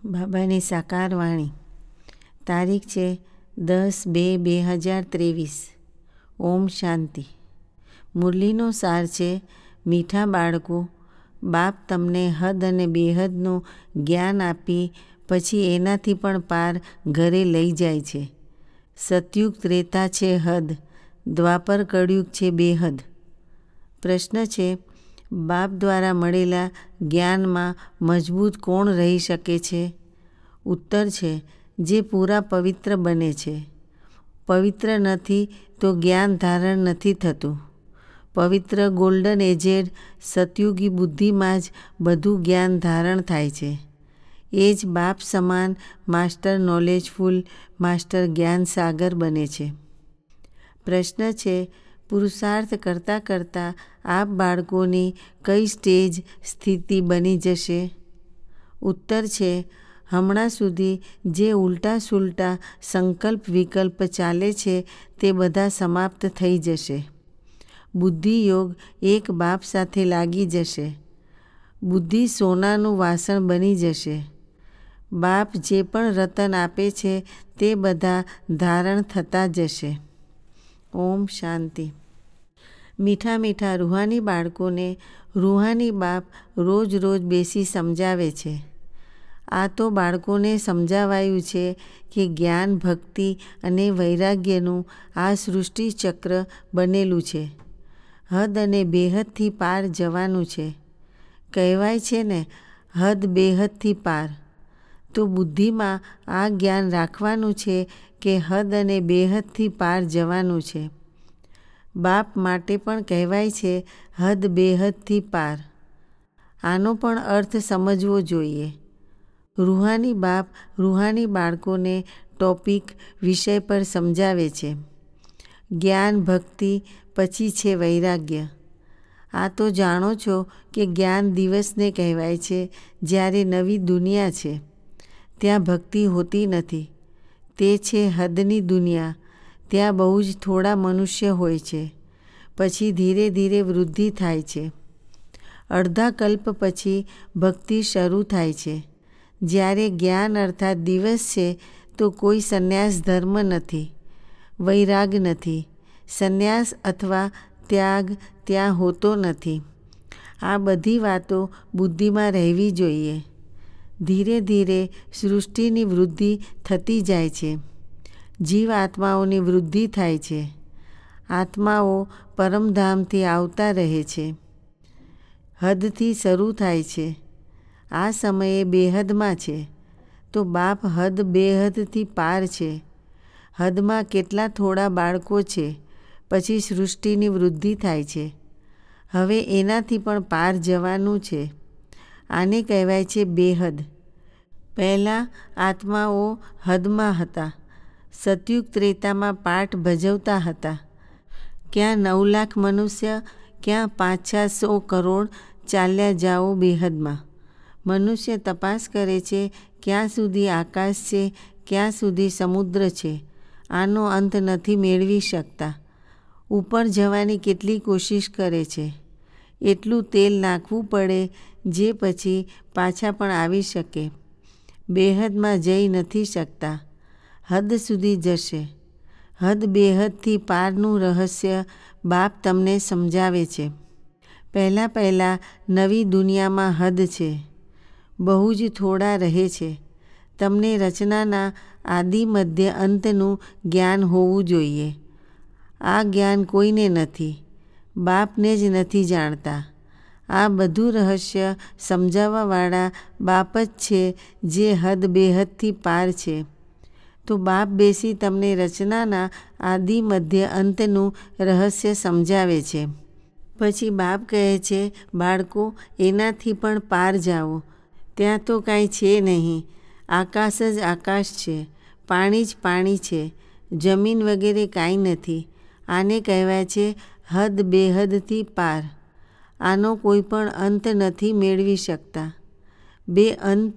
બાબાની સાકાર વાણી. તારીખ છે 10/2/2023. ઓમ શાંતિ. મુરલીનો સાર છે, મીઠા બાળકો, બાપ તમને હદ અને બેહદનું જ્ઞાન આપી પછી એનાથી પણ પાર ઘરે લઈ જાય છે. સતયુગ ત્રેતા છે હદ, દ્વાપર કળયુગ છે બેહદ. પ્રશ્ન છે, બાપ દ્વારા મળેલા જ્ઞાનમાં મજબૂત કોણ રહી શકે છે? ઉત્તર છે, જે પૂરા પવિત્ર બને છે. પવિત્ર નથી તો જ્ઞાન ધારણ નથી થતું. પવિત્ર ગોલ્ડન એજેડ સતયુગી બુદ્ધિમાં જ બધું જ્ઞાન ધારણ થાય છે. એ જ બાપ સમાન માસ્ટર નોલેજફુલ, માસ્ટર જ્ઞાન સાગર બને છે. પ્રશ્ન છે, પુરુષાર્થ કરતાં કરતાં આપ બાળકોની કઈ સ્ટેજ સ્થિતિ બની જશે? ઉત્તર છે, હમણાં સુધી જે ઉલટા સુલટા સંકલ્પ વિકલ્પ ચાલે છે તે બધા સમાપ્ત થઈ જશે. બુદ્ધિયોગ એક બાપ સાથે લાગી જશે. બુદ્ધિ સોનાનું વાસણ બની જશે. બાપ જે પણ રતન આપે છે તે બધા ધારણ થતા જશે. ઓમ શાંતિ. મીઠા મીઠા રૂહાની બાળકોને રૂહાની બાપ રોજ રોજ બેસી સમજાવે છે. આ તો બાળકોને સમજાવાયું છે કે જ્ઞાન, ભક્તિ અને વૈરાગ્યનું આ સૃષ્ટિ ચક્ર બનેલું છે. હદ અને બેહદથી પાર જવાનું છે. કહેવાય છે ને, હદ બેહદથી પાર. તો બુદ્ધિમાં આ જ્ઞાન રાખવાનું છે કે હદ અને બેહદથી પાર જવાનું છે. બાપ માટે પણ કહેવાય છે હદ બેહદથી પાર. આનો પણ અર્થ સમજવો જોઈએ. રૂહાની બાપ રૂહાની બાળકોને ટોપિક વિષય પર સમજાવે છે. જ્ઞાન, ભક્તિ, પછી છે વૈરાગ્ય. આ તો જાણો છો કે જ્ઞાન દિવસને કહેવાય છે જ્યારે નવી દુનિયા છે. ત્યાં ભક્તિ હોતી નથી. તે છે હદની દુનિયા. ત્યાં બહુ જ થોડા મનુષ્ય હોય છે. પછી ધીરે ધીરે વૃદ્ધિ થાય છે. અડધા કલ્પ પછી ભક્તિ શરૂ થાય છે. જ્યારે જ્ઞાન અર્થાત દિવસ છે તો કોઈ સંન્યાસ ધર્મ નથી, વૈરાગ નથી. સંન્યાસ અથવા ત્યાગ ત્યાં હોતો નથી. આ બધી વાતો બુદ્ધિમાં રહેવી જોઈએ. ધીરે ધીરે સૃષ્ટિની વૃદ્ધિ થતી જાય છે. જીવ આત્માઓની વૃદ્ધિ થાય છે. આત્માઓ પરમધામથી આવતા રહે છે. હદથી શરૂ થાય છે. આ સમયે બેહદમાં છે. તો બાપ હદ બેહદથી પાર છે. હદમાં કેટલા થોડા બાળકો છે. પછી સૃષ્ટિની વૃદ્ધિ થાય છે. હવે એનાથી પણ પાર જવાનું છે. આને કહેવાય છે બેહદ. પહેલાં આત્માઓ હદમાં હતા. સતયુગ ત્રેતામાં પાઠ ભજવતા હતા. ક્યાં 9 લાખ મનુષ્ય, ક્યાં 500-600 કરોડ ચાલ્યા જાઓ બેહદમાં. મનુષ્ય તપાસ કરે છે ક્યાં સુધી આકાશ છે, ક્યાં સુધી સમુદ્ર છે. આનો અંત નથી મેળવી શકતા. ઉપર જવાની કેટલી કોશિશ કરે છે. એટલું તેલ નાખવું પડે જે પછી પાછા પણ આવી શકે. બેહદમાં જઈ નથી શકતા. હદ સુધી જશે. હદ બેહદથી પારનું રહસ્ય બાપ તમને સમજાવે છે. પહેલાં નવી દુનિયામાં હદ છે. બહુ જ થોડા રહે છે. તમને રચનાના આદિ મધ્ય અંતનું જ્ઞાન હોવું જોઈએ. આ જ્ઞાન કોઈને નથી. બાપને જ નથી જાણતા. આ બધું રહસ્ય સમજાવવાવાળા બાપ જ છે જે હદ બેહદથી પાર છે. તો બાપ બેસી તમને રચનાના આદિ મધ્ય અંતનું રહસ્ય સમજાવે છે. પછી બાપ કહે છે, બાળકો એનાથી પણ પાર જાઓ. ત્યાં તો કાંઈ છે નહીં. આકાશ જ આકાશ છે. પાણી જ પાણી છે. જમીન વગેરે કાંઈ નથી. આને કહેવાય છે હદ બેહદથી પાર. આનો કોઈ પણ અંત નથી મેળવી શકતા. બે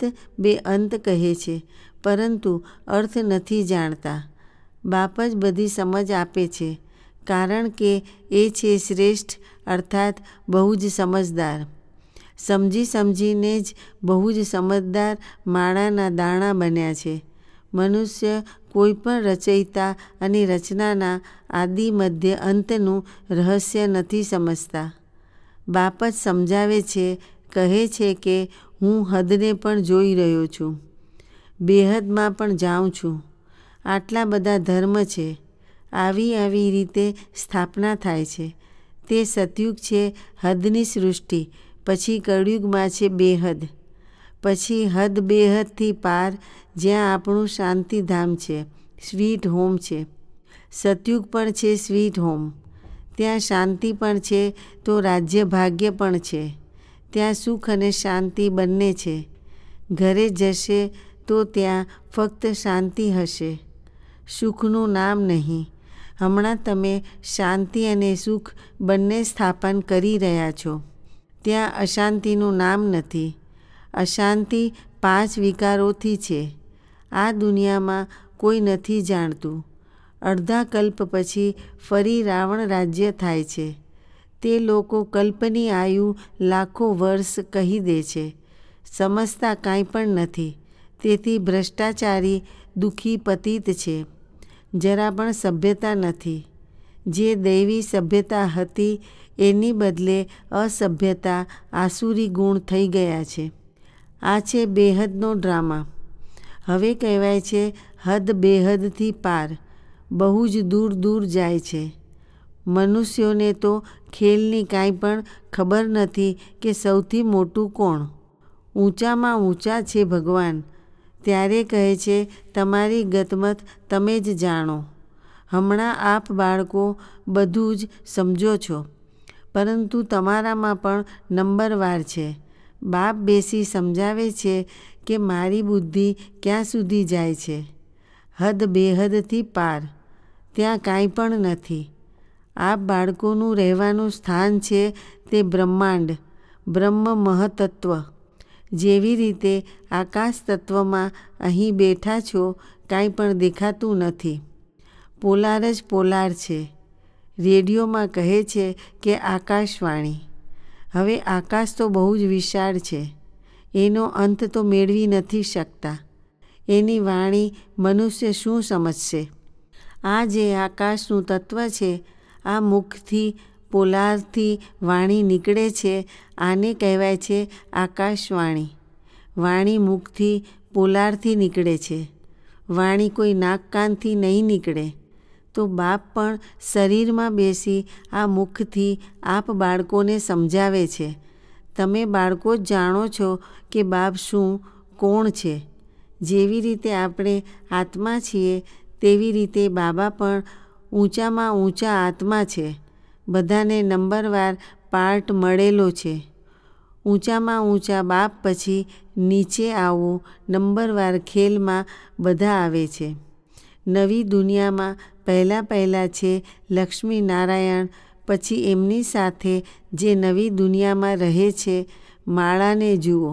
અંત કહે છે પરંતુ અર્થ નથી જાણતા. બાપ જ બધી સમજ આપે છે કારણ કે એ છે શ્રેષ્ઠ અર્થાત બહુ જ સમજદાર. સમજી સમજીને જ બહુ જ સમજદાર માળાના દાણા બન્યા છે. મનુષ્ય કોઈ પણ રચયિતા અને રચનાના આદિ મધ્ય અંતનું રહસ્ય નથી સમજતા. બાપ જ સમજાવે છે, કહે છે કે હું હદને પણ જોઈ રહ્યો છું, બેહદમાં પણ જાઉં છું. આટલા બધા ધર્મ છે. આવી રીતે સ્થાપના થાય છે. તે સતયુગ છે હદની સૃષ્ટિ, પછી કળયુગમાં છે બેહદ, પછી હદ બેહદથી પાર જ્યાં આપણું શાંતિધામ છે, સ્વીટ હોમ છે. સતયુગ પણ છે સ્વીટ હોમ. ત્યાં શાંતિ પણ છે તો રાજ્ય ભાગ્ય પણ છે. ત્યાં સુખ અને શાંતિ બંને છે. ઘરે જશે તો ત્યાં ફક્ત શાંતિ હશે, સુખનું નામ નહીં. હમણાં તમે શાંતિ અને સુખ બંને સ્થાપન કરી રહ્યા છો. ત્યાં અશાંતિનું નામ નથી. અશાંતિ 5 વિકારોથી છે. આ દુનિયામાં કોઈ નથી જાણતું. અડધા કલ્પ પછી ફરી રાવણ રાજ્ય થાય છે. તે લોકો કલ્પની આયુ લાખો વર્ષ કહી દે છે. સમજતા કાંઈ પણ નથી. તેથી ભ્રષ્ટાચારી દુઃખી પતિત છે. જરા પણ સભ્યતા નથી. જે દૈવી સભ્યતા હતી એની બદલે અસભ્યતા, આસુરી ગુણ થઈ ગયા છે. આ છે બેહદનો ડ્રામા. હવે કહેવાય છે હદ બેહદથી પાર, બહુ જ દૂર દૂર જાય છે. મનુષ્યોને તો ખેલની કાંઈ પણ ખબર નથી કે સૌથી મોટું કોણ. ઊંચામાં ઊંચા છે ભગવાન. ત્યારે કહે છે તમારી ગતમત તમે જ જાણો. હમણાં આપ બાળકો બધું જ સમજો છો, પરંતુ તમારામાં પણ નંબરવાર છે. બાપ બેસી સમજાવે છે કે મારી બુદ્ધિ ક્યાં સુધી જાય છે. હદ બેહદથી પાર, ત્યાં કાંઈ પણ નથી. આપ બાળકોનું રહેવાનું સ્થાન છે તે બ્રહ્માંડ, બ્રહ્મ મહતત્વ. જેવી રીતે આકાશ તત્વમાં અહીં બેઠા છો કાંઈ પણ દેખાતું નથી. પોલાર જ પોલાર છે. રેડિયોમાં કહે છે કે આકાશવાણી. હવે આકાશ તો બહુ જ વિશાળ છે. એનો અંત તો મેળવી નથી શકતા. એની વાણી મનુષ્ય શું સમજશે? આ જે આકાશનું તત્વ છે, આ મુખથી પોલારથી વાણી નીકળે છે, આને કહેવાય છે આકાશવાણી. વાણી મુખથી પોલારથી નીકળે છે. વાણી કોઈ નાક કાનથી નહીં નીકળે. તો બાપ પણ શરીરમાં બેસી આ મુખથી આપ બાળકોને સમજાવે છે. તમે બાળકો જ જાણો છો કે બાપ શું, કોણ છે. જેવી રીતે આપણે આત્મા છીએ તેવી રીતે બાબા પણ ઊંચામાં ઊંચા આત્મા છે. બધાને નંબરવાર પાર્ટ મળેલો છે. ઊંચામાં ઊંચા બાપ પછી નીચે આવો નંબરવાર ખેલમાં બધા આવે છે. નવી દુનિયામાં પહેલાં છે લક્ષ્મી નારાયણ, પછી એમની સાથે જે નવી દુનિયામાં રહે છે માળાને જુઓ.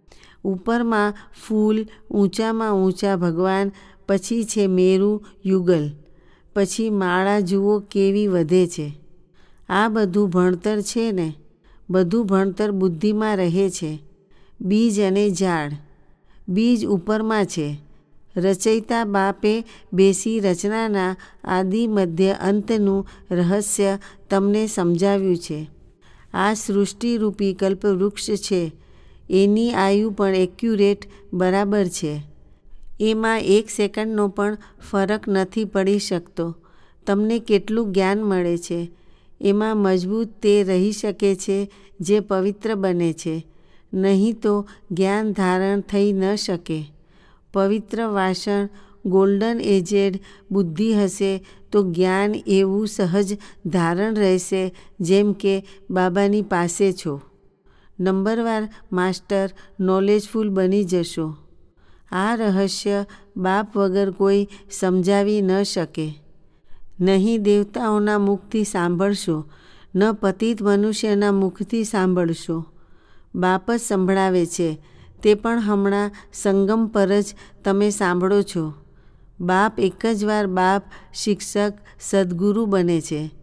ઉપરમાં ફૂલ, ઊંચામાં ઊંચા ભગવાન, પછી છે મેરુ યુગલ, પછી માળા જુઓ કેવી વધે છે. આ બધું ભણતર છે ને. બધું ભણતર બુદ્ધિમાં રહે છે. બીજ અને ઝાડ. બીજ ઉપરમાં છે. રચયિતા બાપે બેસી રચનાના આદિ મધ્ય અંતનું રહસ્ય તમને સમજાવ્યું છે. આ સૃષ્ટિરૂપી કલ્પવૃક્ષ છે. એની આયુ પણ એક્યુરેટ બરાબર છે. એમાં 1 સેકન્ડનો પણ ફરક નથી પડી શકતો. તમને કેટલું જ્ઞાન મળે છે. એમાં મજબૂત તે રહી શકે છે જે પવિત્ર બને છે. નહીં તો જ્ઞાન ધારણ થઈ ન શકે. પવિત્ર વાસણ, ગોલ્ડન એજેડ બુદ્ધિ હશે તો જ્ઞાન એવું સહજ ધારણ રહેશે જેમ કે બાબાની પાસે છો. નંબરવાર માસ્ટર, નોલેજફુલ બની જશો. આ રહસ્ય બાપ વગર કોઈ સમજાવી ન શકે. નહીં દેવતાઓના મુખથી સાંભળશો, ન પતિત મનુષ્યના મુખથી સાંભળશો. બાપ જ સંભળાવે છે. તે પણ હમણાં સંગમ પર જ તમે સાંભળો છો. બાપ એક જ વાર બાપ, શિક્ષક, સદ્ગુરુ બને છે.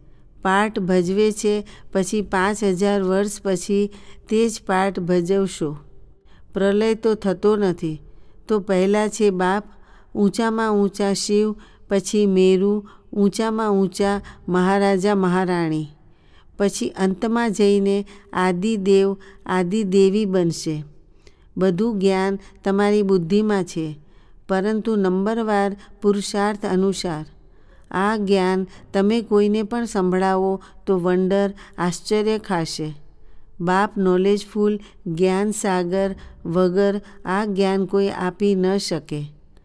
પાઠ ભજવે છે, પછી 5000 વર્ષ પછી તે જ પાઠ ભજવશો. પ્રલય તો થતો નથી. તો પહેલાં છે બાપ, ઊંચામાં ઊંચા શિવ, પછી મેરુ, ઊંચામાં ઊંચા મહારાજા મહારાણી, પછી અંતમાં જઈને આદિદેવ આદિદેવી બનશે. બધું જ્ઞાન તમારી બુદ્ધિમાં છે, પરંતુ નંબરવાર પુરુષાર્થ અનુસાર. આ જ્ઞાન તમે કોઈને પણ સંભળાવો તો વંડર આશ્ચર્ય ખાશે. બાપ નોલેજફુલ જ્ઞાન સાગર વગર આ જ્ઞાન કોઈ આપી ન શકે.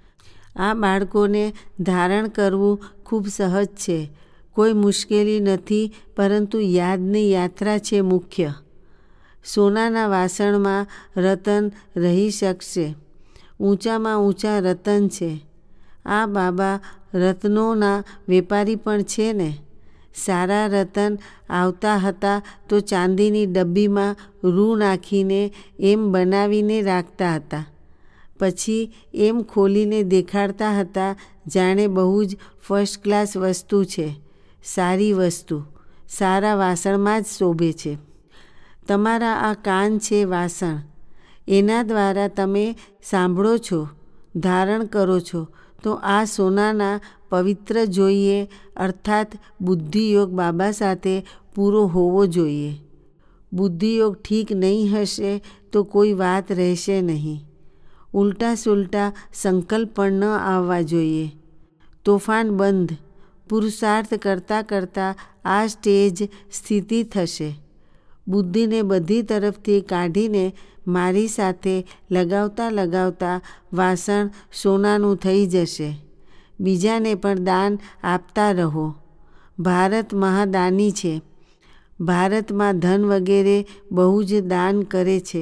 આ બાળકોને ધારણ કરવું ખૂબ સહજ છે. કોઈ મુશ્કેલી નથી, પરંતુ યાદની યાત્રા છે મુખ્ય. સોનાના વાસણમાં રતન રહી શકશે. ઊંચામાં ઊંચા રતન છે. આ બાબા રત્નોના વેપારી પણ છે ને. સારા રતન આવતા હતા તો ચાંદીની ડબ્બીમાં રૂ નાખીને એમ બનાવીને રાખતા હતા. પછી એમ ખોલીને દેખાડતા હતા જાણે બહુ જ ફર્સ્ટ ક્લાસ વસ્તુ છે. સારી વસ્તુ સારા વાસણમાં જ શોભે છે. તમારા આ કાન છે વાસણ. એના દ્વારા તમે સાંભળો છો, ધારણ કરો છો. તો આ સોનાના પવિત્ર જોઈએ, અર્થાત બુદ્ધિયોગ બાબા સાથે પૂરો હોવો જોઈએ. બુદ્ધિયોગ ઠીક નહીં હશે તો કોઈ વાત રહેશે નહીં. ઉલટા સુલટા સંકલ્પ પણ ન આવવા જોઈએ. તોફાન બંધ. પુરુષાર્થ કરતાં કરતાં આ સ્ટેજ સ્થિતિ થશે. બુદ્ધિને બધી તરફથી કાઢીને મારી સાથે લગાવતા લગાવતા વાસણ સોનાનું થઈ જશે. બીજાને પણ દાન આપતા રહો. ભારત મહાદાની છે. ભારતમાં ધન વગેરે બહુ જ દાન કરે છે.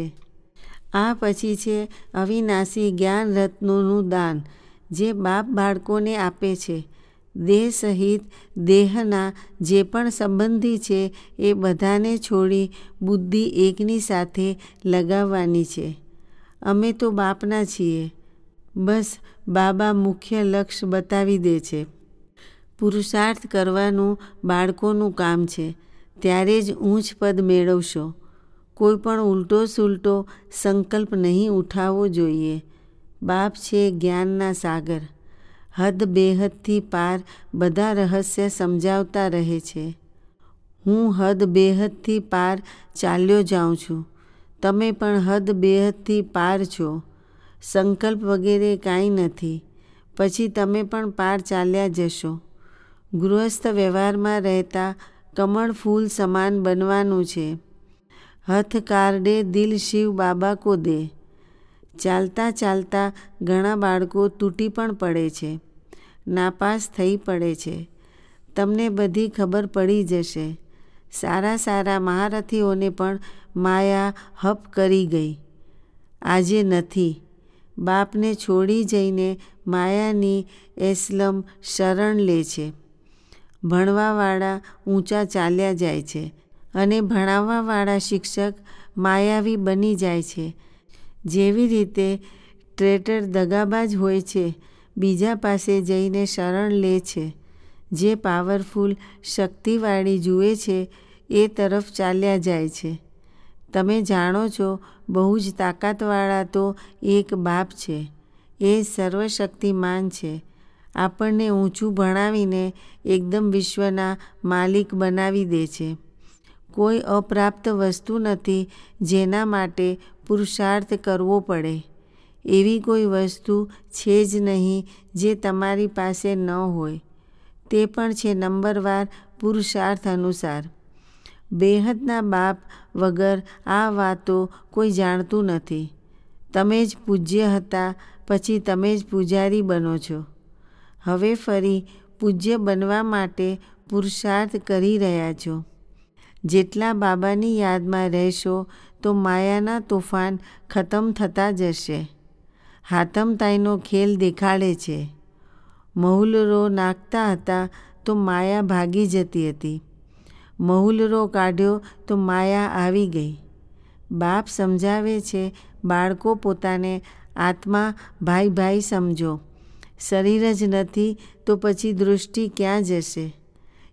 આ પછી છે અવિનાશી જ્ઞાન રત્નોનું દાન, જે બાપ બાળકોને આપે છે. દેહ સહિત દેહના જે પણ સંબંધી છે એ બધાને છોડી બુદ્ધિ એકની સાથે લગાવવાની છે. અમે તો બાપના છીએ. બસ બાબા મુખ્ય લક્ષ્ય બતાવી દે છે. પુરુષાર્થ કરવાનું બાળકોનું કામ છે. ત્યારે જ ઊંચ પદ મેળવશો. કોઈ પણ ઉલટો સુલટો સંકલ્પ નહીં ઉઠાવવો જોઈએ. બાપ છે જ્ઞાનના સાગર. હદ બેહદથી પાર બધા રહસ્ય સમજાવતા રહે છે. હું હદ બેહદથી પાર ચાલ્યો જાઉં છું. તમે પણ હદ બેહદથી પાર છો. સંકલ્પ વગેરે કાંઈ નથી. પછી તમે પણ પાર ચાલ્યા જશો. ગૃહસ્થ વ્યવહારમાં રહેતા કમળ ફૂલ સમાન બનવાનું છે. હથ કારડે દિલ શિવ બાબા કો દે. ચાલતા ચાલતા ઘણા બાળકો તૂટી પણ પડે છે, નાપાસ થઈ પડે છે. તમને બધી ખબર પડી જશે. સારા સારા મહારથીઓને પણ માયા હપ કરી ગઈ. આજે નથી. બાપને છોડી જઈને માયાની એસલમ શરણ લે છે. ભણવાવાળા ઊંચા ચાલ્યા જાય છે અને ભણાવવાવાળા શિક્ષક માયાવી બની જાય છે. જેવી રીતે ટ્રેટર દગાબાજ હોય છે, બીજા પાસે જઈને શરણ લે છે. જે પાવરફુલ શક્તિવાળી જુએ છે એ તરફ ચાલ્યા જાય છે. તમે જાણો છો બહુ જ તાકાતવાળા તો એક બાપ છે. એ સર્વશક્તિમાન છે. આપણને ઊંચું ભણાવીને એકદમ વિશ્વના માલિક બનાવી દે છે. કોઈ અપ્રાપ્ત વસ્તુ નથી જેના માટે પુરુષાર્થ કરવો પડે. એવી કોઈ વસ્તુ છે જ નહીં જે તમારી પાસે ન હોય. તે પણ છે નંબરવાર પુરુષાર્થ અનુસાર. બેહદના બાપ વગર આ વાતો કોઈ જાણતું નથી. તમે જ પૂજ્ય હતા, પછી તમે જ પૂજારી બનો છો. હવે ફરી પૂજ્ય બનવા માટે પુરુષાર્થ કરી રહ્યા છો. જેટલા બાબાની યાદમાં રહેશો તો માયાના તોફાન ખતમ થતા જશે. હાથમતાઈનો ખેલ દેખાડે છે. મહુલરો નાખતા હતા તો માયા ભાગી જતી હતી. મહુલરો કાઢ્યો તો માયા આવી ગઈ. બાપ સમજાવે છે, બાળકો પોતાને આત્મા ભાઈ ભાઈ સમજો. શરીર જ નથી તો પછી દૃષ્ટિ ક્યાં જશે?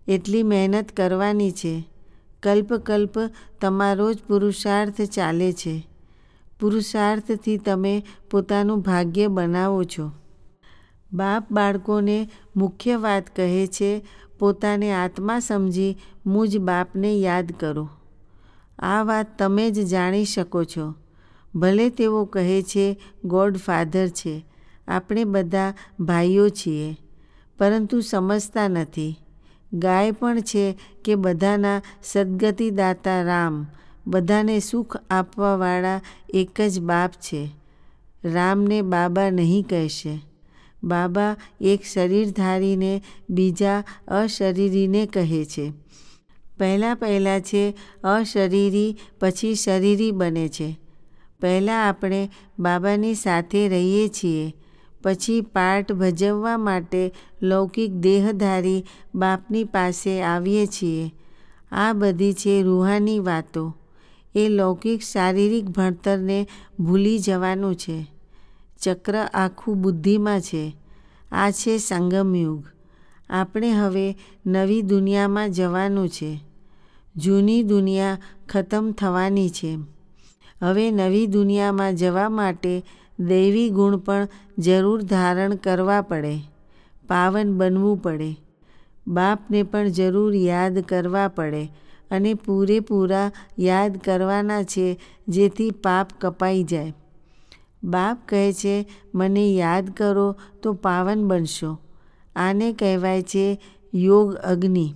એટલી મહેનત કરવાની છે. કલ્પ તમારો જ પુરુષાર્થ ચાલે છે. પુરુષાર્થથી તમે પોતાનું ભાગ્ય બનાવો છો. બાપ બાળકોને મુખ્ય વાત કહે છે, પોતાને આત્મા સમજી મુજ બાપને યાદ કરો. આ વાત તમે જ જાણી શકો છો. ભલે તેઓ કહે છે ગોડ ફાધર છે, આપણે બધા ભાઈઓ છીએ, પરંતુ સમજતા નથી. ગાય પણ છે કે બધાના સદ્ગતિદાતા રામ, બધાને સુખ આપવાવાળા એક જ બાપ છે. રામને બાબા નહીં કહેશે. બાબા એક શરીરધારીને બીજા અશરીરીને કહે છે. પહેલાં છે અશરીરી, પછી શરીરી બને છે. પહેલાં આપણે બાબાની સાથે રહીએ છીએ, પછી પાઠ ભજવવા માટે લૌકિક દેહધારી બાપની પાસે આવીએ છીએ. આ બધી છે રૂહાની વાતો. એ લૌકિક શારીરિક ભણતરને ભૂલી જવાનું છે. ચક્ર આખું બુદ્ધિમાં છે. આ છે સંગમયુગ. આપણે હવે નવી દુનિયામાં જવાનું છે. જૂની દુનિયા ખતમ થવાની છે. હવે નવી દુનિયામાં જવા માટે દૈવી ગુણ પણ જરૂર ધારણ કરવા પડે. પાવન બનવું પડે. બાપને પણ જરૂર યાદ કરવા પડે અને પૂરેપૂરા યાદ કરવાના છે, જેથી પાપ કપાઈ જાય. બાપ કહે છે મને યાદ કરો તો પાવન બનશો. આને કહેવાય છે યોગ અગ્નિ.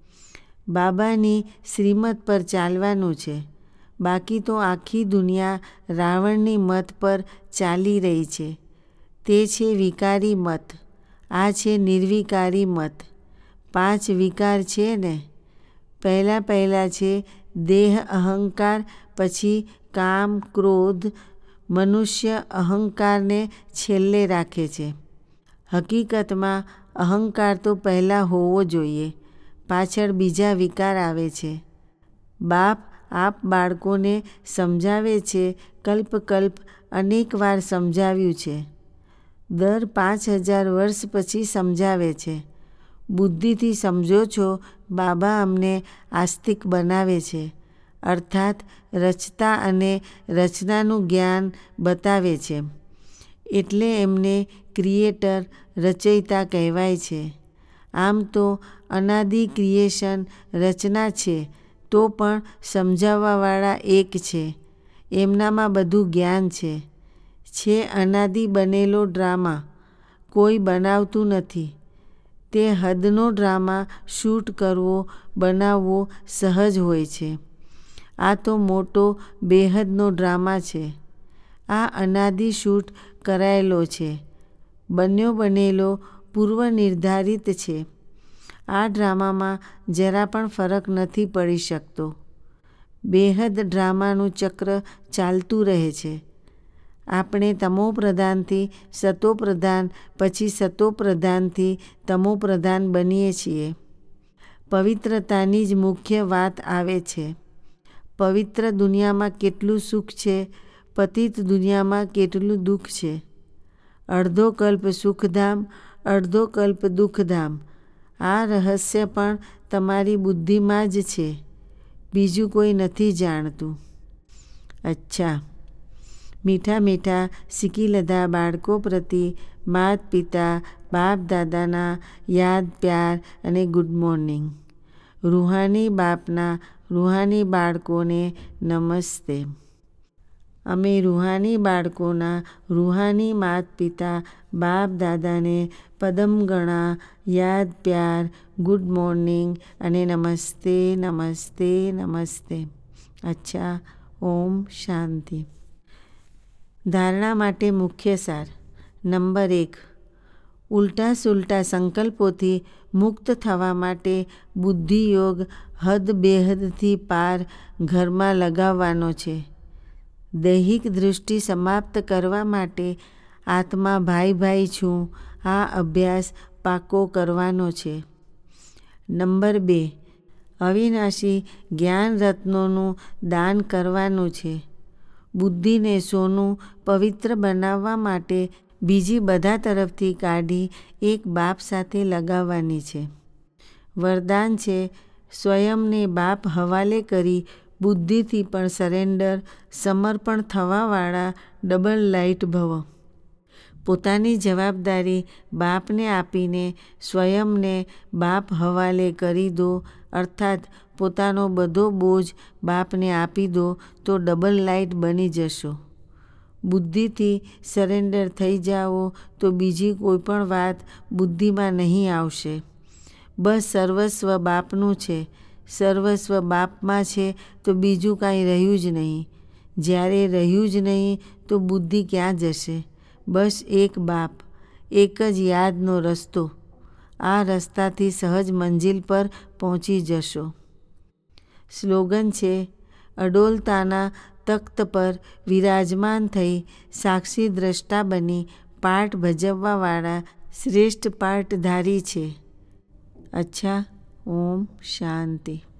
બાબાની શ્રીમત પર ચાલવાનું છે. બાકી તો આખી દુનિયા રાવણની મત પર ચાલી રહી છે. તે છે વિકારી મત. આ છે નિર્વિકારી મત. 5 વિકાર છે ને. પહેલા છે દેહ અહંકાર, પછી કામ ક્રોધ. મનુષ્ય અહંકારને છેલ્લે રાખે છે. હકીકતમાં અહંકાર તો પહેલાં હોવો જોઈએ, પાછળ બીજા વિકાર આવે છે. બાપ આપ બાળકોને સમજાવે છે. કલ્પ અનેક વાર સમજાવ્યું છે. દર 5000 વર્ષ પછી સમજાવે છે. બુદ્ધિથી સમજો છો. બાબા અમને આસ્તિક બનાવે છે, અર્થાત રચતા અને રચનાનું જ્ઞાન બતાવે છે. એટલે એમને ક્રિએટર, રચયિતા કહેવાય છે. આમ તો અનાદિ ક્રિએશન, રચના છે, તો પણ સમજાવવાવાળા એક છે. એમનામાં બધું જ્ઞાન છે અનાદિ બનેલો ડ્રામા. કોઈ બનાવતું નથી. તે હદનો ડ્રામા શૂટ કરવો, બનાવવો સહજ હોય છે. આ તો મોટો બેહદનો ડ્રામા છે. આ અનાદિ શૂટ કરાયેલો છે. બનેલો પૂર્વ નિર્ધારિત છે. આ ડ્રામામાં જરા પણ ફરક નથી પડી શકતો. બેહદ ડ્રામાનું ચક્ર ચાલતું રહે છે. આપણે તમોપ્રધાનથી સતોપ્રધાન, પછી સતોપ્રધાનથી તમોપ્રધાન બનીએ છીએ. પવિત્રતાની જ મુખ્ય વાત આવે છે. પવિત્ર દુનિયામાં કેટલું સુખ છે, પતિત દુનિયામાં કેટલું દુઃખ છે. અડધો કલ્પ સુખધામ, અડધો કલ્પ દુઃખધામ. આ રહસ્ય પણ તમારી બુદ્ધિમાં જ છે. બીજું કોઈ નથી જાણતું. અચ્છા. મીઠા સિકીલધા બાળકો પ્રતિ માત પિતા બાપ દાદાના યાદ પ્યાર અને ગુડ મોર્નિંગ. રૂહાની બાપના રૂહાની બાળકોને નમસ્તે. અમે રૂહાની બાળકોના રૂહાની માત પિતા બાપ દાદાને પદમગણા યાદ પ્યાર, ગુડ મોર્નિંગ અને નમસ્તે નમસ્તે નમસ્તે. અચ્છા. ઓમ શાંતિ. ધારણા માટે મુખ્ય સાર. નંબર 1, ઉલટા સુલટા સંકલ્પોથી મુક્ત થવા માટે બુદ્ધિયોગ હદ બેહદથી પાર ઘરમાં લગાવવાનો છે. દૈહિક દૃષ્ટિ સમાપ્ત કરવા માટે આત્મા ભાઈ છું, આ અભ્યાસ પાકો કરવાનો છે. નંબર 2, અવિનાશી જ્ઞાન રત્નોનું દાન કરવાનું છે. બુદ્ધિને સોનું પવિત્ર બનાવવા માટે બીજી બધા તરફથી કાઢી એક બાપ સાથે લગાવવાની છે. વરદાન છે સ્વયંને બાપ હવાલે કરી બુદ્ધિથી પણ સરેન્ડર સમર્પણ થવાવાળા ડબલ લાઇટ ભવ. પોતાની જવાબદારી બાપને આપીને સ્વયંને બાપ હવાલે કરી દો, અર્થાત પોતાનો બધો બોજ બાપને આપી દો તો ડબલ લાઇટ બની જશો. બુદ્ધિથી સરેન્ડર થઈ જાઓ તો બીજી કોઈ પણ વાત બુદ્ધિમાં નહીં આવશે. બસ સર્વસ્વ બાપનું છે. સર્વસ્વ બાપમાં છે તો બીજું કાંઈ રહ્યું જ નહીં. જ્યારે રહ્યું જ નહીં તો બુદ્ધિ ક્યાં જશે? બસ એક બાપ, એક જ યાદનો રસ્તો. આ રસ્તાથી સહજ મંજિલ પર પહોંચી જશો. સ્લોગન છે અડોલતાના તખ્ત પર વિરાજમાન થઈ સાક્ષી દ્રષ્ટા બની પાઠ ભજવવાવાળા શ્રેષ્ઠ પાઠધારી છે. અચ્છા, ઓમ શાંતિ.